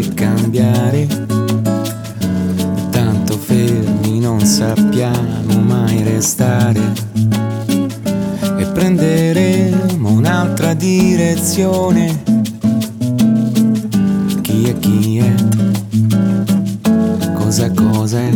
che cambiare, tanto fermi non sappiamo mai restare, e prenderemo un'altra direzione. Chi è, cosa è,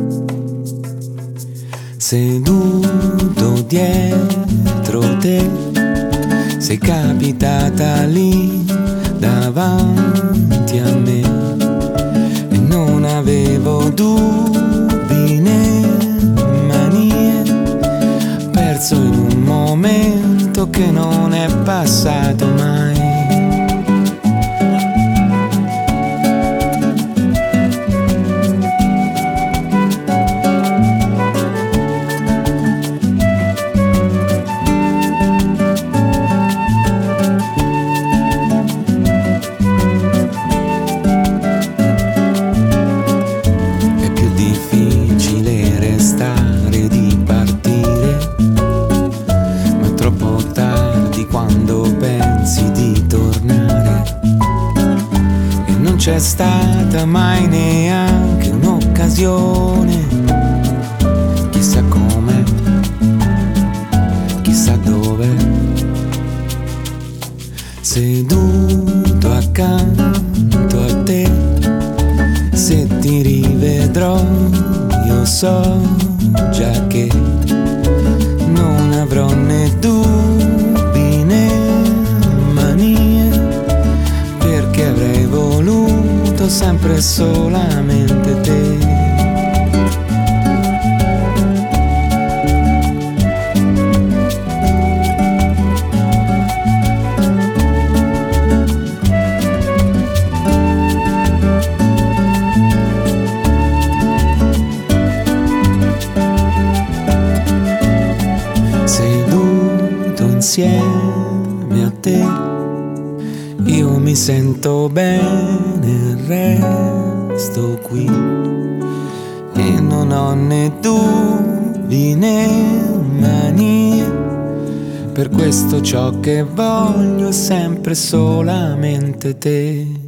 seduto dietro te, sei capitata lì davanti a me e non avevo dubbi né manie, perso in un momento che non è passato mai. C'è stata mai neanche un'occasione, chissà come, chissà dove, seduto accanto a te, se ti rivedrò io so già che non avrò né dubbi né manie, perché avrei voluto sempre solamente te. Seduto insieme a te, io mi sento bene, resto qui e non ho né dubbi né manie, per questo ciò che voglio è sempre solamente te.